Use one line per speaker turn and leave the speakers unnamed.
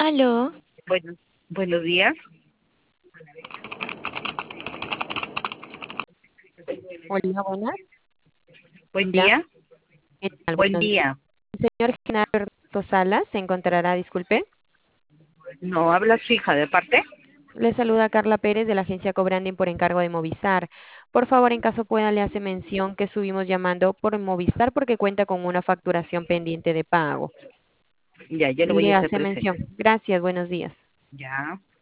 Aló,
Bueno, buenos días.
hola, buenas.
Buen
Hola,
día.
¿qué tal?
Buen
Buenos días.
día.
Señor Genaro Salas, se encontrará, disculpe.
No habla su hija de parte.
Le saluda Carla Pérez de la agencia Cobranding por encargo de Movistar. Por favor, en caso pueda, le hace mención que estuvimos llamando por Movistar porque cuenta con una facturación pendiente de pago.
Ya, yo lo voy a
Le
hacer
hace mención.
presente.
Gracias, buenos días.
Ya.